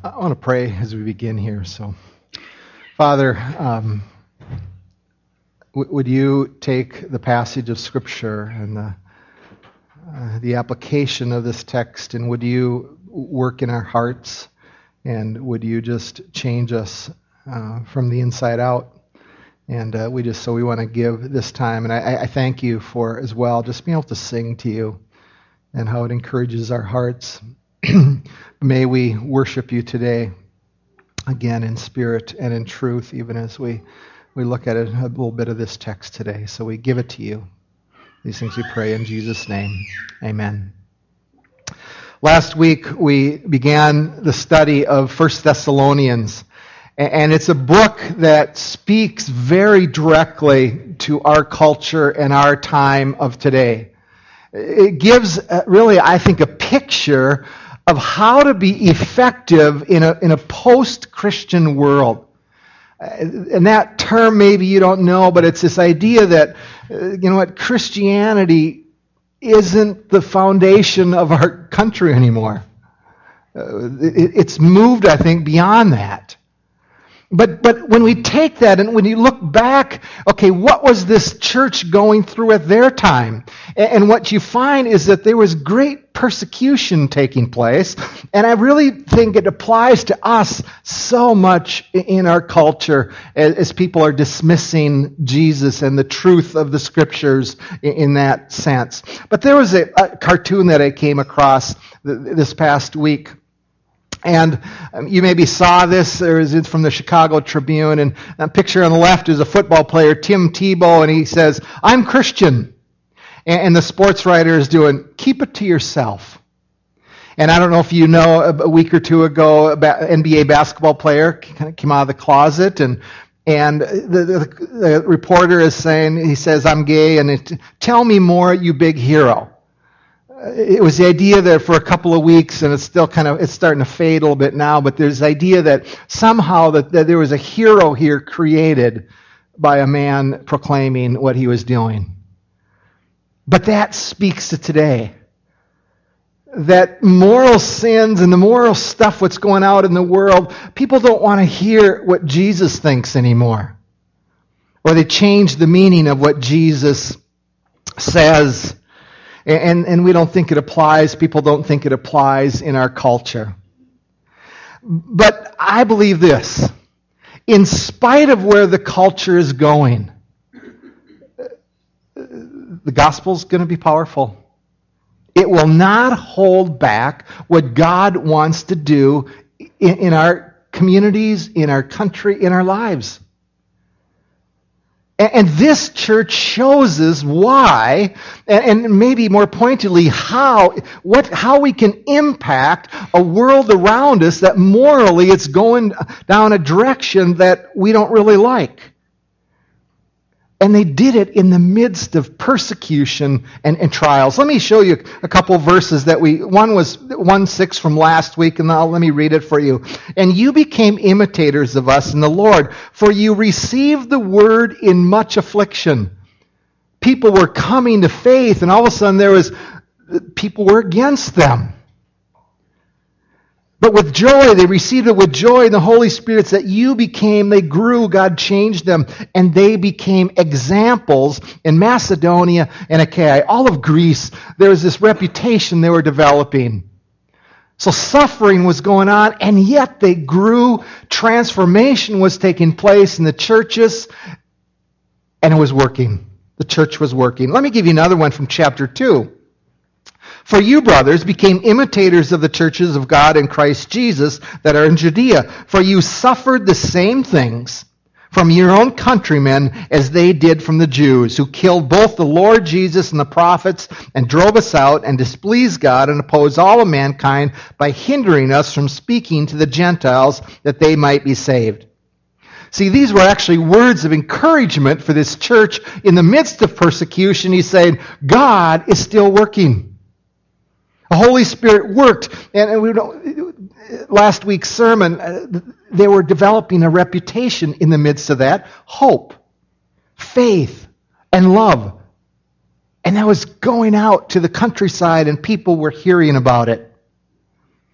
I want to pray as we begin here. So, Father, would you take the passage of Scripture and the application of this text, and would you work in our hearts, and would you just change us from the inside out? And we want to give this time, and I thank you for as well just being able to sing to you and how it encourages our hearts. May we worship you today, again in spirit and in truth, even as we look at it, a little bit of this text today. So we give it to you. These things we pray in Jesus' name. Amen. Last week we began the study of 1 Thessalonians, and it's a book that speaks very directly to our culture and our time of today. It gives really, I think, a picture of how to be effective in a post-Christian world. And that term maybe you don't know, but it's this idea that, Christianity isn't the foundation of our country anymore. It's moved, I think, beyond that. But when we take that and when you look back, okay, what was this church going through at their time? And what you find is that there was great persecution taking place. And I really think it applies to us so much in our culture as people are dismissing Jesus and the truth of the Scriptures in that sense. But there was a cartoon that I came across this past week. And you maybe saw this, or is it from the Chicago Tribune, and a picture on the left is a football player, Tim Tebow, and he says, "I'm Christian." And the sports writer is doing, "Keep it to yourself." And I don't know if you know, a week or two ago, an NBA basketball player kind of came out of the closet, and the reporter is saying, he says, "I'm gay, and tell me more, you big hero." It was the idea that for a couple of weeks, and it's still it's starting to fade a little bit now, but there's the idea that somehow that there was a hero here created by a man proclaiming what he was doing. But that speaks to today. That moral sins and the moral stuff, what's going out in the world, people don't want to hear what Jesus thinks anymore. Or they change the meaning of what Jesus says. And we don't think it applies. People don't think it applies in our culture. But I believe this. In spite of where the culture is going, the gospel's going to be powerful. It will not hold back what God wants to do in our communities, in our country, in our lives. And this church shows us why, and maybe more pointedly, how we can impact a world around us that morally it's going down a direction that we don't really like. And they did it in the midst of persecution and trials. Let me show you a couple verses one was 1:6 from last week, and let me read it for you. "And you became imitators of us in the Lord, for you received the word in much affliction." People were coming to faith, and all of a sudden people were against them. "But with joy, they received it with joy in the Holy Spirit that they grew, God changed them, and they became examples in Macedonia and Achaia." All of Greece, there was this reputation they were developing. So suffering was going on, and yet they grew. Transformation was taking place in the churches, and it was working. The church was working. Let me give you another one from chapter 2. "For you, brothers, became imitators of the churches of God in Christ Jesus that are in Judea. For you suffered the same things from your own countrymen as they did from the Jews, who killed both the Lord Jesus and the prophets and drove us out and displeased God and opposed all of mankind by hindering us from speaking to the Gentiles that they might be saved." See, these were actually words of encouragement for this church in the midst of persecution. He's saying, God is still working. The Holy Spirit worked, and last week's sermon, they were developing a reputation in the midst of that. Hope, faith, and love. And that was going out to the countryside, and people were hearing about it.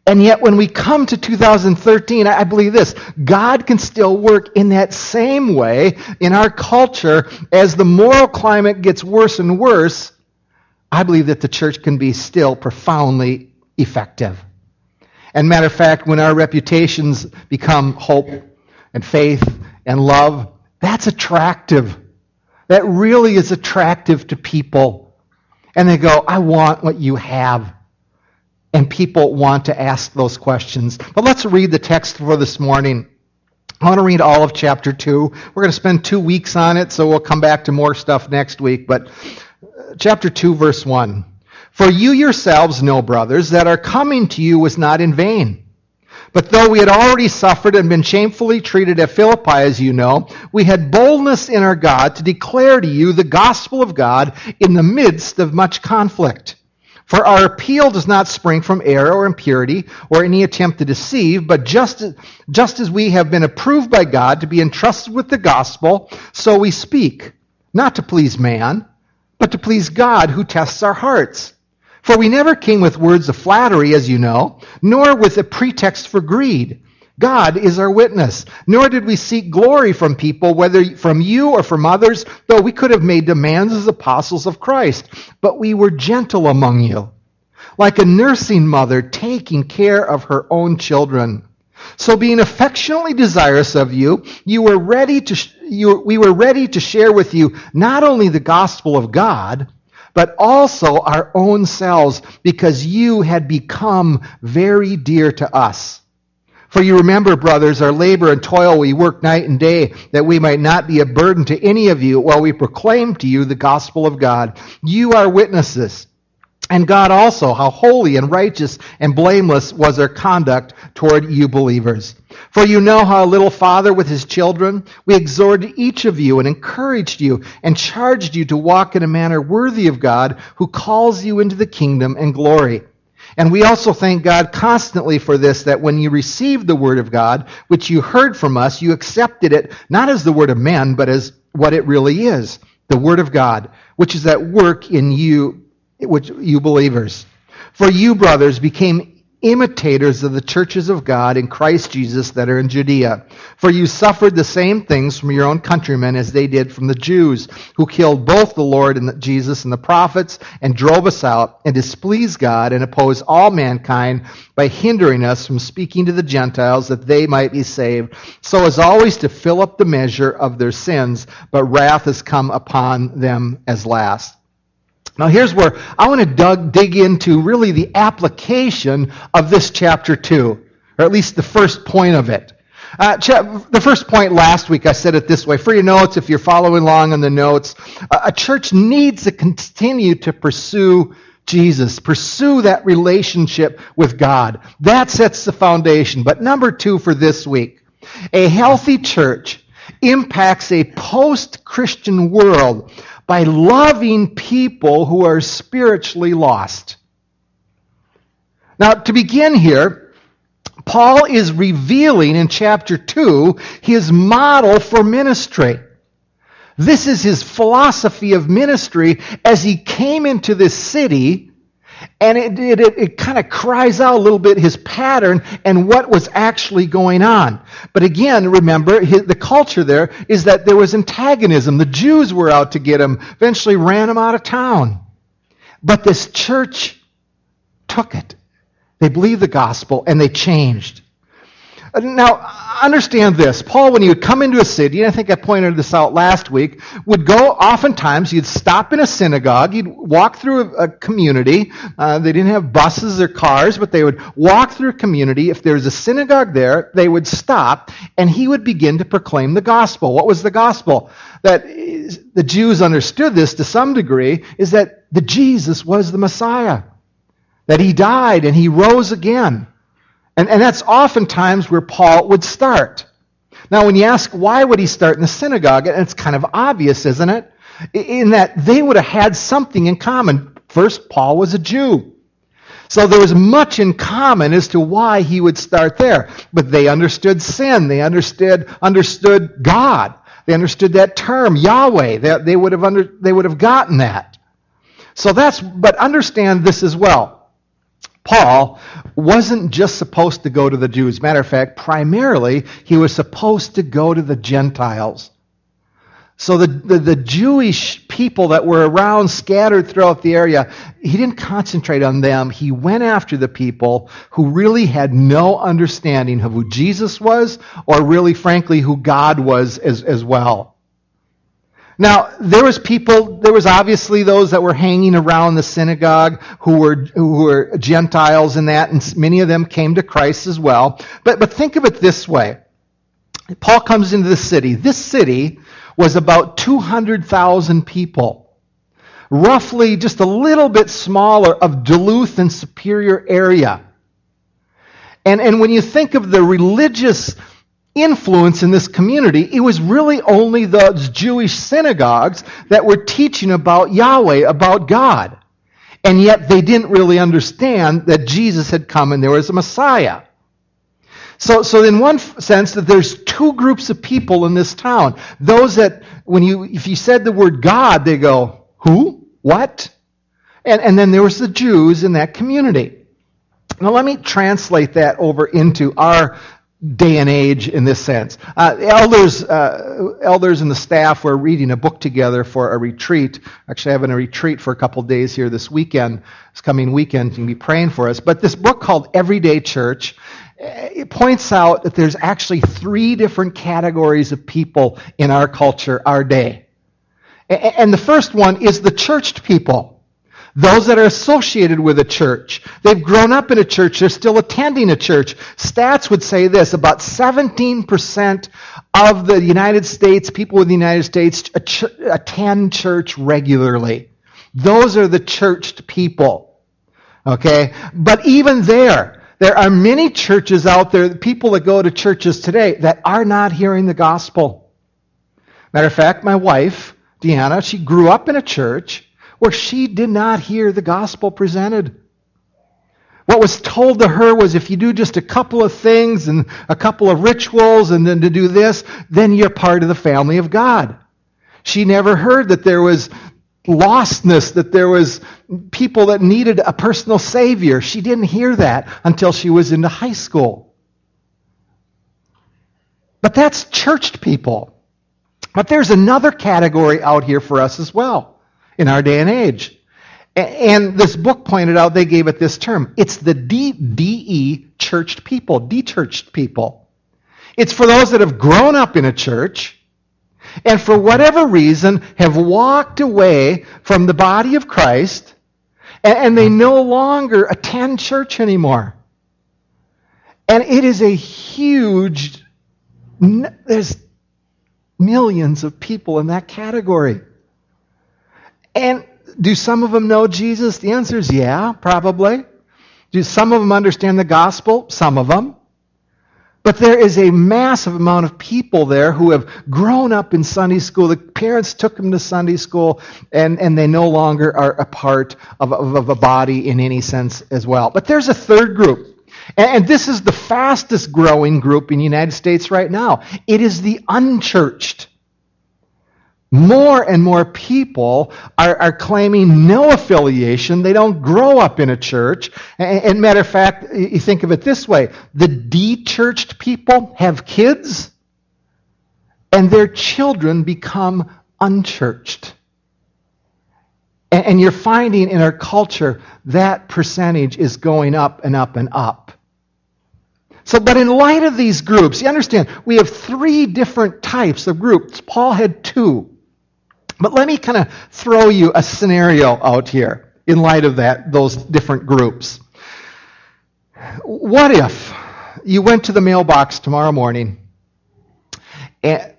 And yet when we come to 2013, I believe this: God can still work in that same way in our culture. As the moral climate gets worse and worse, I believe that the church can be still profoundly effective. And matter of fact, when our reputations become hope and faith and love, that's attractive. That really is attractive to people. And they go, I want what you have. And people want to ask those questions. But let's read the text for this morning. I want to read all of chapter 2. We're going to spend 2 weeks on it, so we'll come back to more stuff next week. But chapter 2, verse 1. For you yourselves know, brothers, that our coming to you was not in vain. But though we had already suffered and been shamefully treated at Philippi, as you know, we had boldness in our God to declare to you the gospel of God in the midst of much conflict. For our appeal does not spring from error or impurity or any attempt to deceive, but just as we have been approved by God to be entrusted with the gospel, so we speak, not to please man, but to please God who tests our hearts. For we never came with words of flattery, as you know, nor with a pretext for greed. God is our witness. Nor did we seek glory from people, whether from you or from others, though we could have made demands as apostles of Christ. But we were gentle among you, like a nursing mother taking care of her own children. So being affectionately desirous of you, we were ready to share with you not only the gospel of God, but also our own selves, because you had become very dear to us. For you remember, brothers, our labor and toil, we worked night and day, that we might not be a burden to any of you while we proclaim to you the gospel of God. You are witnesses. And God also, how holy and righteous and blameless was our conduct toward you believers. For you know how a little father with his children, we exhorted each of you and encouraged you and charged you to walk in a manner worthy of God, who calls you into the kingdom and glory. And we also thank God constantly for this, that when you received the word of God, which you heard from us, you accepted it not as the word of men, but as what it really is, the word of God, which is at work in you, which you believers. For you, brothers, became imitators of the churches of God in Christ Jesus that are in Judea. For you suffered the same things from your own countrymen as they did from the Jews, who killed both the Lord and Jesus and the prophets, and drove us out, and displeased God, and opposed all mankind by hindering us from speaking to the Gentiles that they might be saved, so as always to fill up the measure of their sins, but wrath has come upon them as last. Now here's where I want to dig into really the application of this chapter 2, or at least the first point of it. The first point last week, I said it this way. For your notes, if you're following along on the notes, a church needs to continue to pursue Jesus, pursue that relationship with God. That sets the foundation. But number 2 for this week, a healthy church impacts a post-Christian world by loving people who are spiritually lost. Now, to begin here, Paul is revealing in chapter 2 his model for ministry. This is his philosophy of ministry as he came into this city, and it kind of cries out a little bit his pattern and what was actually going on. But again, remember, the culture there is that there was antagonism. The Jews were out to get him, eventually ran him out of town. But this church took it. They believed the gospel, and they changed. Now, understand this. Paul, when he would come into a city, and I think I pointed this out last week, would go, oftentimes, he'd stop in a synagogue, he'd walk through a community. They didn't have buses or cars, but they would walk through a community. If there was a synagogue there, they would stop, and he would begin to proclaim the gospel. What was the gospel? That the Jews understood this to some degree, is that the Jesus was the Messiah. That he died and he rose again. And that's oftentimes where Paul would start. Now, when you ask why would he start in the synagogue, it's kind of obvious, isn't it? In that they would have had something in common. First, Paul was a Jew. So there was much in common as to why he would start there. But they understood sin. They understood God. They understood that term, Yahweh. They would have gotten that. But understand this as well. Paul wasn't just supposed to go to the Jews. Matter of fact, primarily, he was supposed to go to the Gentiles. So the Jewish people that were around, scattered throughout the area, he didn't concentrate on them. He went after the people who really had no understanding of who Jesus was, or really, frankly, who God was as well. Now, there was obviously those that were hanging around the synagogue who were Gentiles and that, and many of them came to Christ as well. But think of it this way. Paul comes into the city. This city was about 200,000 people, roughly just a little bit smaller of Duluth and Superior area. And when you think of the religious influence in this community, it was really only those Jewish synagogues that were teaching about Yahweh, about God. And yet they didn't really understand that Jesus had come and there was a Messiah. So in one sense, that there's two groups of people in this town. Those that, if you said the word God, they go, who? What? And then there was the Jews in that community. Now let me translate that over into our day and age in this sense. Elders and the staff were reading a book together for a retreat. Actually, having a retreat for a couple of days here this weekend, this coming weekend. You can be praying for us. But this book called Everyday Church, it points out that there's actually 3 different categories of people in our culture, our day. And the first one is the churched people. Those that are associated with a church. They've grown up in a church. They're still attending a church. Stats would say this: about 17% of the United States, people in the United States, attend church regularly. Those are the churched people. Okay? But even there are many churches out there, people that go to churches today, that are not hearing the gospel. Matter of fact, my wife, Deanna, she grew up in a church where she did not hear the gospel presented. What was told to her was, if you do just a couple of things and a couple of rituals and then to do this, then you're part of the family of God. She never heard that there was lostness, that there was people that needed a personal Savior. She didn't hear that until she was into high school. But that's churched people. But there's another category out here for us as well in our day and age. And this book pointed out, they gave it this term. It's the de-churched people, de-churched people. It's for those that have grown up in a church and for whatever reason have walked away from the body of Christ, and they no longer attend church anymore. And it is a huge, there's millions of people in that category. And do some of them know Jesus? The answer is yeah, probably. Do some of them understand the gospel? Some of them. But there is a massive amount of people there who have grown up in Sunday school. The parents took them to Sunday school, and they no longer are a part of a body in any sense as well. But there's a third group. And this is the fastest growing group in the United States right now. It is the unchurched. More and more people are claiming no affiliation. They don't grow up in a church. And matter of fact, you think of it this way. The de-churched people have kids, and their children become unchurched. And you're finding in our culture that percentage is going up and up and up. So, but in light of these groups, you understand, we have 3 different types of groups. Paul had 2. But let me kind of throw you a scenario out here in light of those different groups. What if you went to the mailbox tomorrow morning, and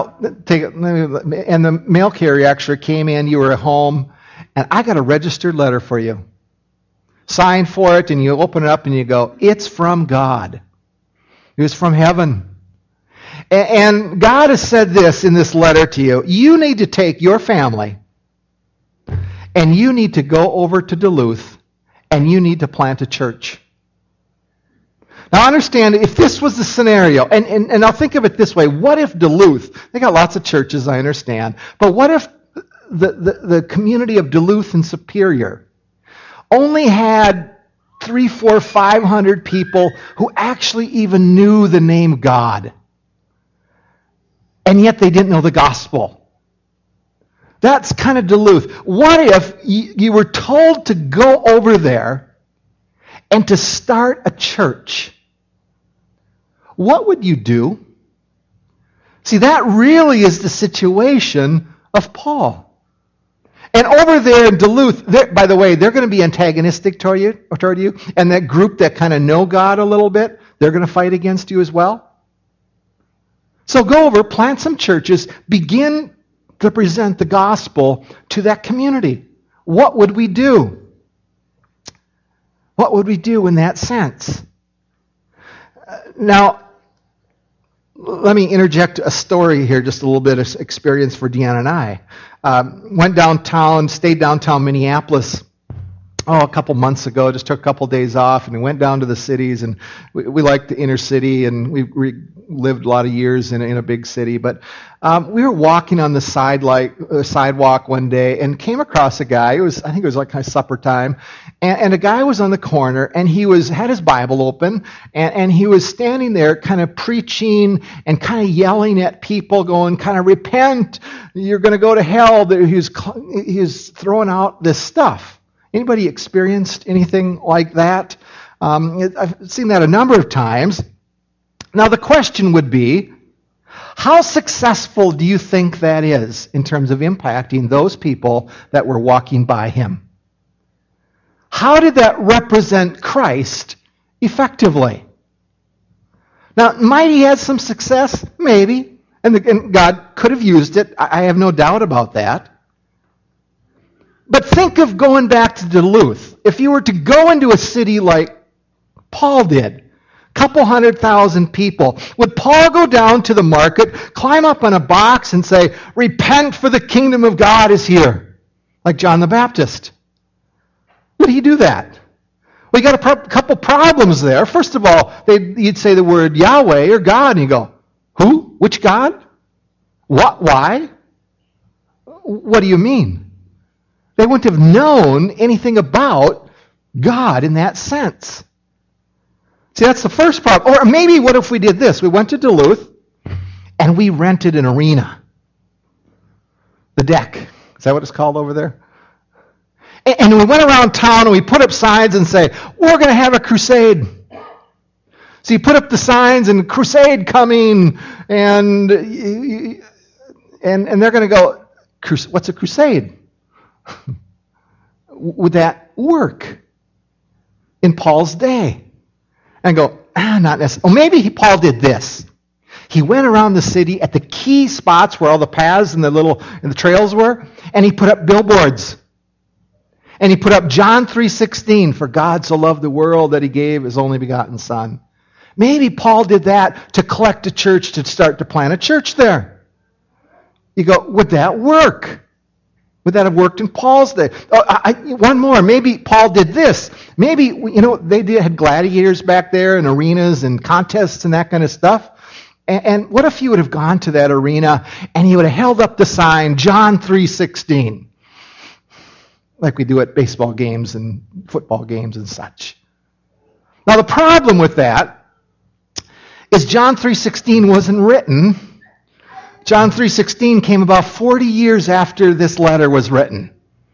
the mail carrier actually came in, you were at home, and I got a registered letter for you. Sign for it, and you open it up and you go, it's from God. It was from heaven. And God has said this in this letter to you. You need to take your family and you need to go over to Duluth and you need to plant a church. Now understand, if this was the scenario, and I'll think of it this way, what if Duluth, they got lots of churches, I understand, but what if the community of Duluth and Superior only had 300, 400, 500 people who actually even knew the name God. And yet they didn't know the gospel. That's kind of Duluth. What if you were told to go over there and to start a church? What would you do? See, that really is the situation of Paul. And over there in Duluth, by the way, they're going to be antagonistic toward you. And that group that kind of know God a little bit, they're going to fight against you as well. So go over, plant some churches, begin to present the gospel to that community. What would we do? What would we do in that sense? Now, let me interject a story here, just a little bit of experience for Deanna and I. Went downtown, stayed downtown Minneapolis, a couple months ago, just took a couple days off, and we went down to the cities, and we liked the inner city, and we lived a lot of years in a big city, but we were walking on the sidewalk one day and came across a guy. I think it was like kind of supper time, and a guy was on the corner, and he had his Bible open, and he was standing there kind of preaching and kind of yelling at people, going, kind of, repent, you're going to go to hell. He was throwing out this stuff. Anybody experienced anything like that? I've seen that a number of times. Now the question would be, how successful do you think that is in terms of impacting those people that were walking by him? How did that represent Christ effectively? Now, might he have some success? Maybe. And God could have used it. I have no doubt about that. But think of going back to Duluth. If you were to go into a city like Paul did, couple 100,000 people, would Paul go down to the market, climb up on a box and say, repent for the kingdom of God is here, like John the Baptist? Would he do that? Well, you got a couple problems there. First of all, you'd say the word Yahweh or God, and you go, who? Which God? What? Why? What do you mean? They wouldn't have known anything about God in that sense. See, that's the first problem. Or maybe what if we did this? We went to Duluth and we rented an arena. The Deck. Is that what it's called over there? And we went around town and we put up signs and say, we're going to have a crusade. So you put up the signs and crusade coming, and they're going to go, what's a crusade? Would that work in Paul's day? And go, not necessarily. Oh, maybe Paul did this. He went around the city at the key spots where all the paths and the trails were, and he put up billboards. And he put up John 3:16, for God so loved the world that he gave his only begotten Son. Maybe Paul did that to collect a church, to start to plant a church there. You go, would that work? Would that have worked in Paul's day? One more. Maybe Paul did this. Maybe, they had gladiators back there and arenas and contests and that kind of stuff. And what if you would have gone to that arena and you would have held up the sign, John 3:16, like we do at baseball games and football games and such. Now the problem with that is John 3:16 wasn't written. John 3:16 came about 40 years after this letter was written.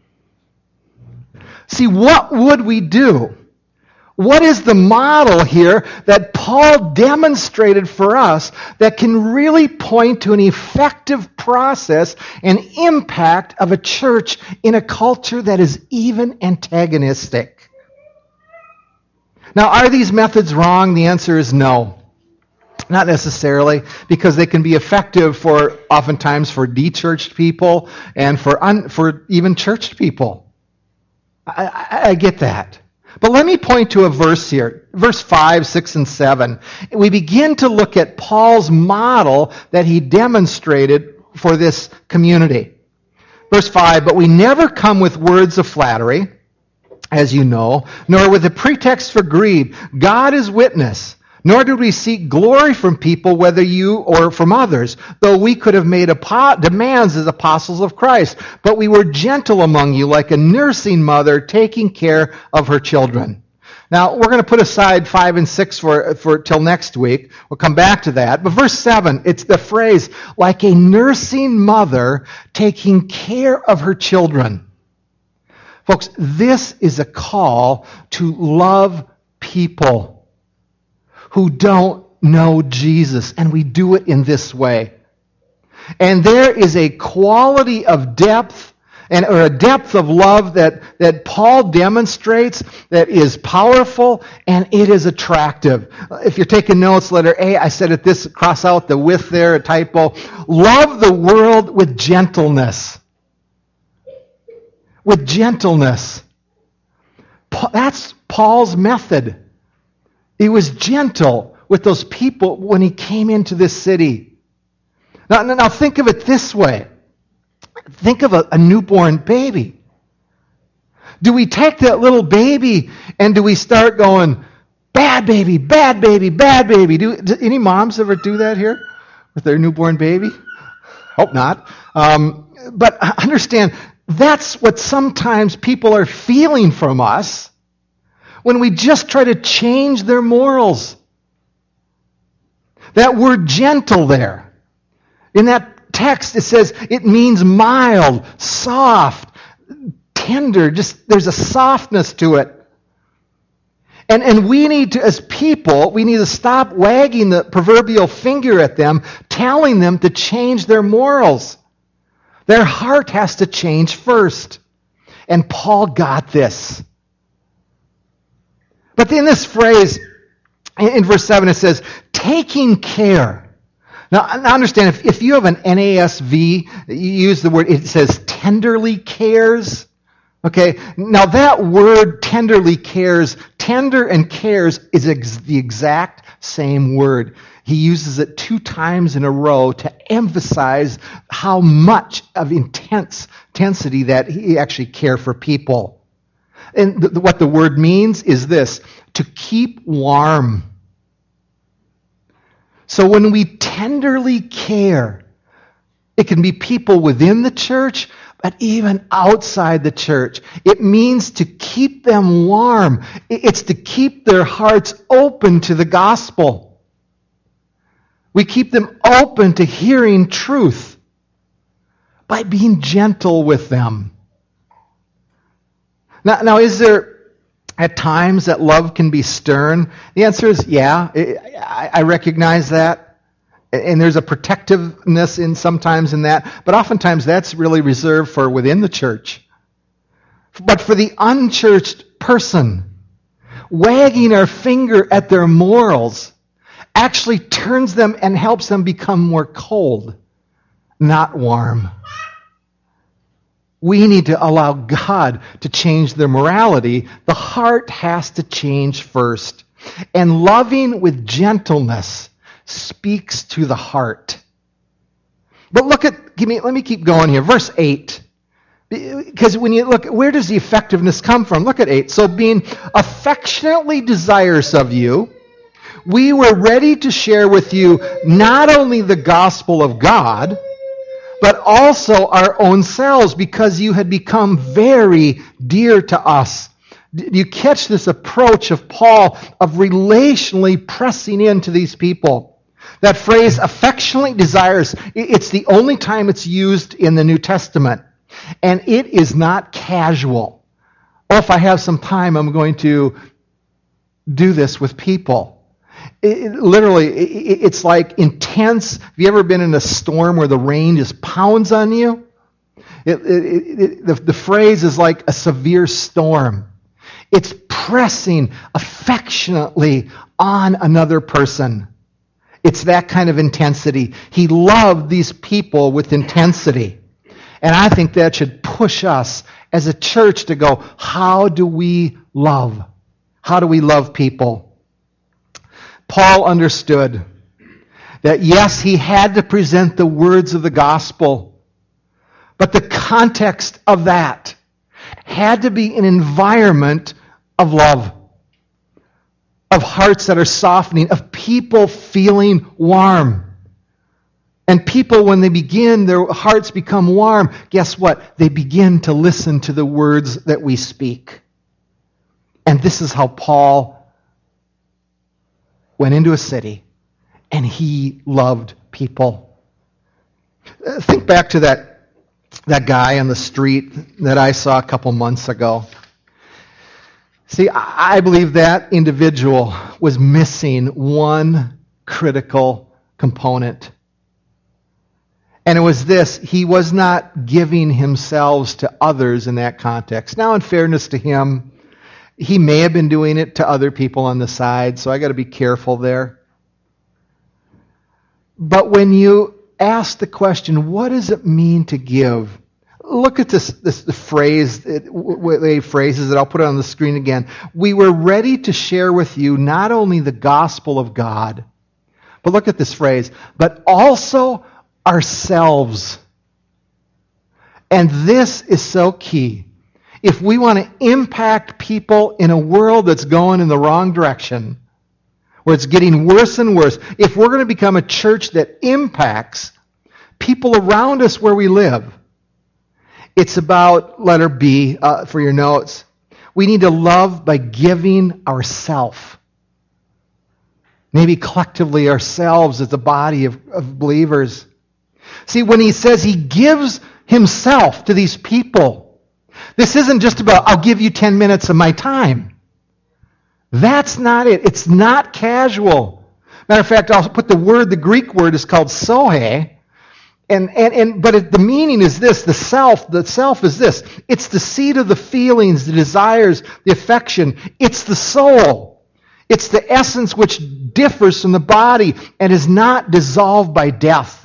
See, what would we do? What is the model here that Paul demonstrated for us that can really point to an effective process and impact of a church in a culture that is even antagonistic? Now, are these methods wrong? The answer is no. Not necessarily, because they can be effective oftentimes for de-churched people and for even churched people. I get that. But let me point to a verse here, verse 5, 6, and 7. We begin to look at Paul's model that he demonstrated for this community. Verse 5, but we never come with words of flattery, as you know, nor with a pretext for greed. God is witness. Nor did we seek glory from people, whether you or from others, though we could have made demands as apostles of Christ. But we were gentle among you, like a nursing mother taking care of her children. Now, we're going to put aside 5 and 6 for till next week. We'll come back to that. But verse 7, it's the phrase, like a nursing mother taking care of her children. Folks, this is a call to love people who don't know Jesus, and we do it in this way. And there is a quality of depth or a depth of love that Paul demonstrates that is powerful and it is attractive. If you're taking notes, letter A, I said it this, cross out the with there, a typo. Love the world with gentleness. With gentleness. That's Paul's method. He was gentle with those people when he came into this city. Now think of it this way. Think of a newborn baby. Do we take that little baby and do we start going, bad baby, bad baby, bad baby? Do any moms ever do that here with their newborn baby? Hope not. But understand, that's what sometimes people are feeling from us when we just try to change their morals. That word gentle there, in that text, it says it means mild, soft, tender. Just there's a softness to it. And we need to, as people, we need to stop wagging the proverbial finger at them, telling them to change their morals. Their heart has to change first. And Paul got this. But in this phrase, in verse 7, it says, taking care. Now, understand, if you have an NASV, you use the word, it says tenderly cares. Okay, now that word tenderly cares, tender and cares is the exact same word. He uses it 2 times in a row to emphasize how much of intensity that he actually cared for people. And what the word means is this, to keep warm. So when we tenderly care, it can be people within the church, but even outside the church. It means to keep them warm. It's to keep their hearts open to the gospel. We keep them open to hearing truth by being gentle with them. Now, is there at times that love can be stern? The answer is yeah. I recognize that. And there's a protectiveness sometimes in that. But oftentimes that's really reserved for within the church. But for the unchurched person, wagging our finger at their morals actually turns them and helps them become more cold, not warm. We need to allow God to change their morality. The heart has to change first. And loving with gentleness speaks to the heart. But let me keep going here. Verse 8. Because when you look, where does the effectiveness come from? Look at 8. So being affectionately desirous of you, we were ready to share with you not only the gospel of God, but also our own selves, because you had become very dear to us. Do you catch this approach of Paul of relationally pressing into these people? That phrase, affectionately desires, it's the only time it's used in the New Testament. And it is not casual. Oh, if I have some time, I'm going to do this with people. It's like intense. Have you ever been in a storm where the rain just pounds on you? The phrase is like a severe storm. It's pressing affectionately on another person. It's that kind of intensity. He loved these people with intensity. And I think that should push us as a church to go, how do we love? How do we love people? Paul understood that, yes, he had to present the words of the gospel, but the context of that had to be an environment of love, of hearts that are softening, of people feeling warm. And people, when they begin, their hearts become warm. Guess what? They begin to listen to the words that we speak. And this is how Paul went into a city, and he loved people. Think back to that guy on the street that I saw a couple months ago. See, I believe that individual was missing one critical component. And it was this: he was not giving himself to others in that context. Now, in fairness to him, he may have been doing it to other people on the side, so I got to be careful there. But when you ask the question, what does it mean to give? Look at this phrase, phrases that I'll put it on the screen again. We were ready to share with you not only the gospel of God, but look at this phrase, but also ourselves. And this is so key. If we want to impact people in a world that's going in the wrong direction, where it's getting worse and worse, if we're going to become a church that impacts people around us where we live, it's about, letter B for your notes, we need to love by giving ourselves. Maybe collectively ourselves as a body of believers. See, when he says he gives himself to these people, this isn't just about, I'll give you 10 minutes of my time. That's not it. It's not casual. Matter of fact, I'll put the Greek word is called sohe. But the meaning is this: the self is this. It's the seat of the feelings, the desires, the affection. It's the soul. It's the essence which differs from the body and is not dissolved by death.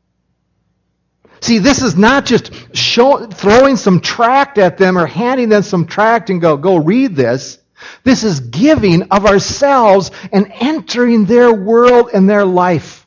See, this is not just throwing some tract at them or handing them some tract and go read this. This is giving of ourselves and entering their world and their life.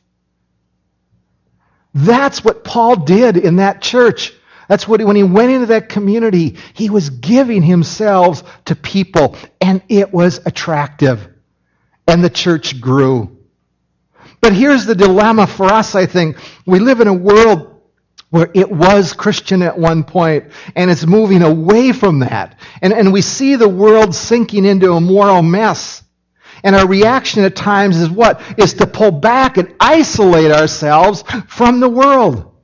That's what Paul did in that church. That's what, when he went into that community, he was giving himself to people, and it was attractive. And the church grew. But here's the dilemma for us, I think. We live in a world where it was Christian at one point, and it's moving away from that. And we see the world sinking into a moral mess. And our reaction at times is what? Is to pull back and isolate ourselves from the world.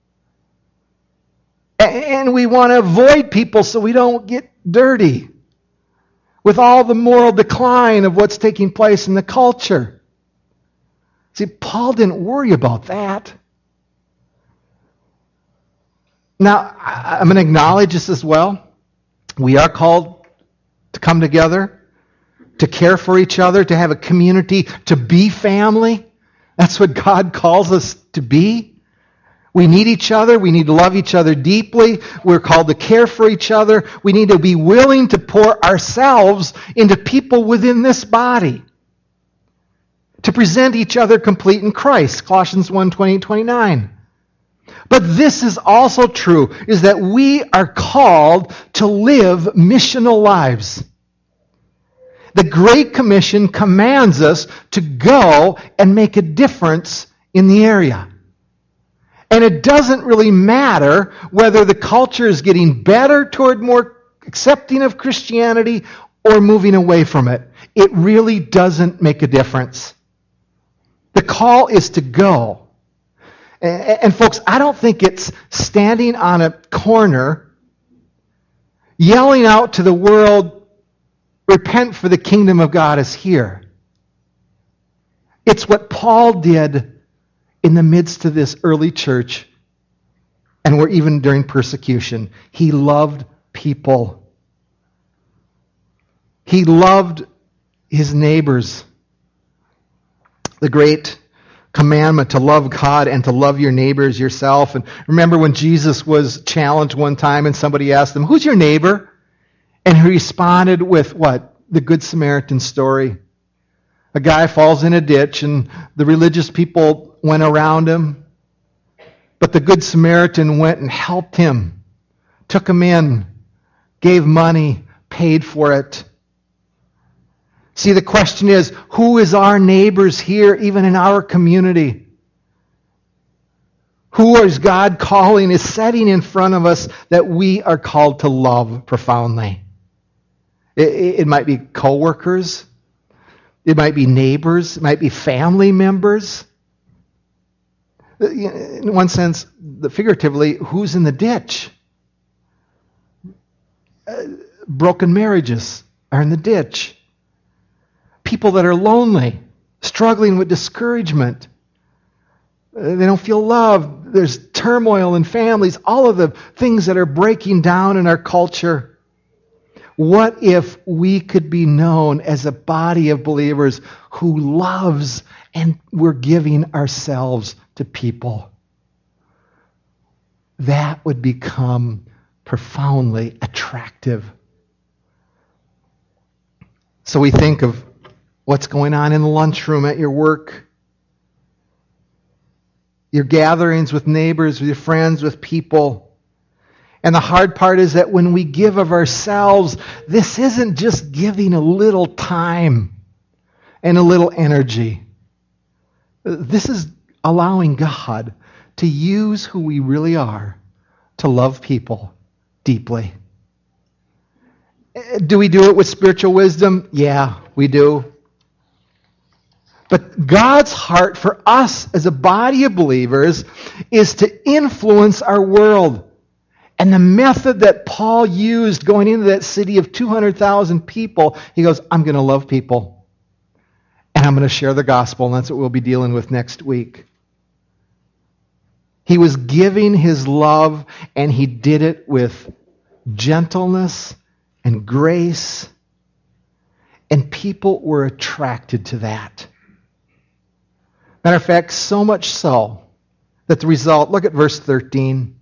And we want to avoid people so we don't get dirty with all the moral decline of what's taking place in the culture. See, Paul didn't worry about that. Now, I'm going to acknowledge this as well. We are called to come together, to care for each other, to have a community, to be family. That's what God calls us to be. We need each other. We need to love each other deeply. We're called to care for each other. We need to be willing to pour ourselves into people within this body, to present each other complete in Christ, Colossians 1:20-29. But this is also true, is that we are called to live missional lives. The Great Commission commands us to go and make a difference in the area. And it doesn't really matter whether the culture is getting better toward more accepting of Christianity or moving away from it. It really doesn't make a difference. The call is to go. And folks, I don't think it's standing on a corner yelling out to the world, repent for the kingdom of God is here. It's what Paul did in the midst of this early church, and where even during persecution, he loved people. He loved his neighbors. The great commandment to love God and to love your neighbors yourself. And remember when Jesus was challenged one time and somebody asked him, who's your neighbor? And he responded with what? The Good Samaritan story. A guy falls in a ditch and the religious people went around him. But the Good Samaritan went and helped him, took him in, gave money, paid for it. See, the question is, who is our neighbors here, even in our community? Who is God calling, is setting in front of us that we are called to love profoundly? It might be coworkers. It might be neighbors. It might be family members. In one sense, figuratively, who's in the ditch? Broken marriages are in the ditch. People that are lonely, struggling with discouragement. They don't feel loved. There's turmoil in families. All of the things that are breaking down in our culture. What if we could be known as a body of believers who loves and we're giving ourselves to people? That would become profoundly attractive. So we think of what's going on in the lunchroom at your work, your gatherings with neighbors, with your friends, with people. And the hard part is that when we give of ourselves, this isn't just giving a little time and a little energy. This is allowing God to use who we really are to love people deeply. Do we do it with spiritual wisdom? Yeah, we do. But God's heart for us as a body of believers is to influence our world. And the method that Paul used going into that city of 200,000 people, he goes, I'm going to love people. And I'm going to share the gospel. And that's what we'll be dealing with next week. He was giving his love, and he did it with gentleness and grace. And people were attracted to that. Matter of fact, so much so that the result, look at verse 13.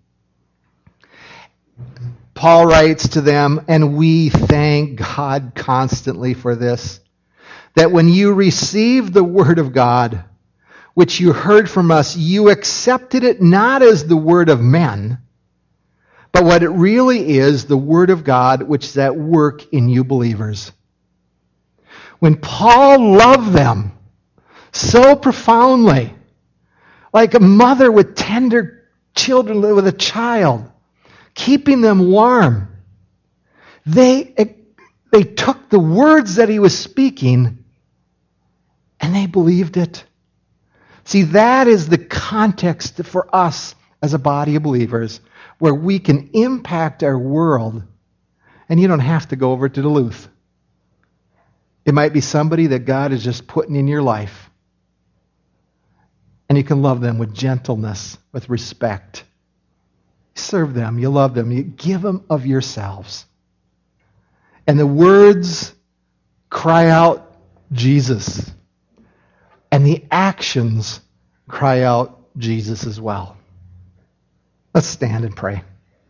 Paul writes to them, and we thank God constantly for this, that when you received the word of God, which you heard from us, you accepted it not as the word of men, but what it really is, the word of God, which is at work in you believers. When Paul loved them so profoundly, like a mother with tender children with a child, keeping them warm, they took the words that he was speaking and they believed it. See, that is the context for us as a body of believers, where we can impact our world, and you don't have to go over to Duluth. It might be somebody that God is just putting in your life, and you can love them with gentleness, with respect. Serve them, you love them, you give them of yourselves. And the words cry out Jesus. And the actions cry out Jesus as well. Let's stand and pray.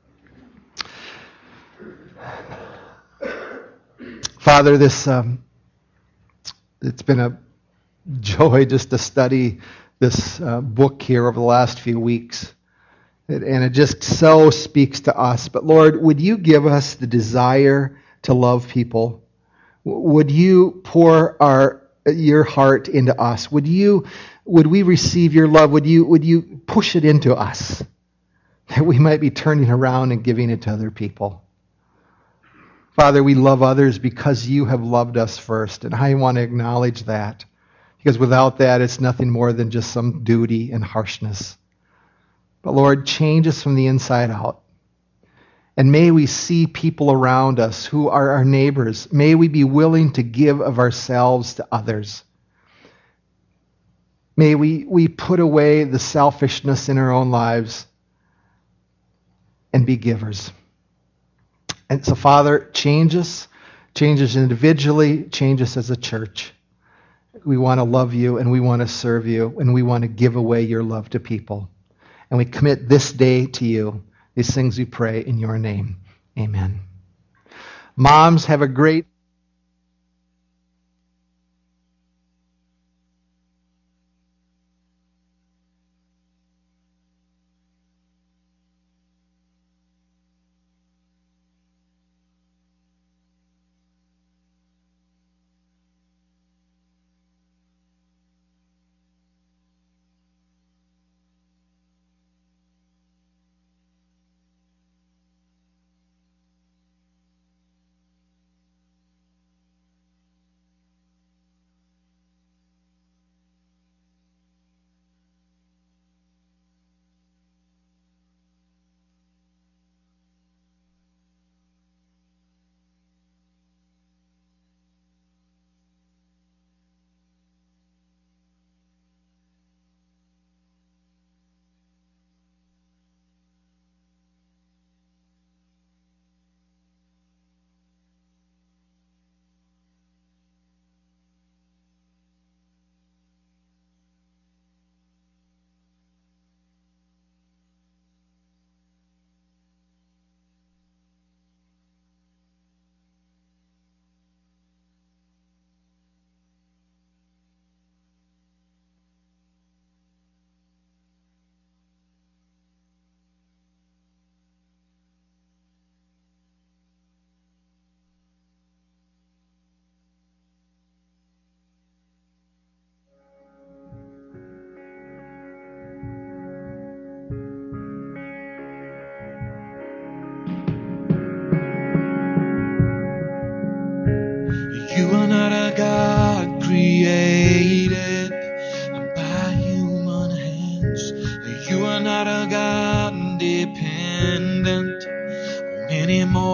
Father, it's been a joy just to study this book here over the last few weeks. And it just so speaks to us. But Lord, would you give us the desire to love people? Would you pour your heart into us? Would we receive your love? Would you push it into us, that we might be turning around and giving it to other people? Father, we love others because you have loved us first, and I want to acknowledge that, because without that, it's nothing more than just some duty and harshness. But Lord, change us from the inside out. And may we see people around us who are our neighbors. May we be willing to give of ourselves to others. May we put away the selfishness in our own lives and be givers. And so, Father, change us individually, change us as a church. We want to love you, and we want to serve you, and we want to give away your love to people. And we commit this day to you. These things we pray in your name. Amen. Moms, have a great dependent on any more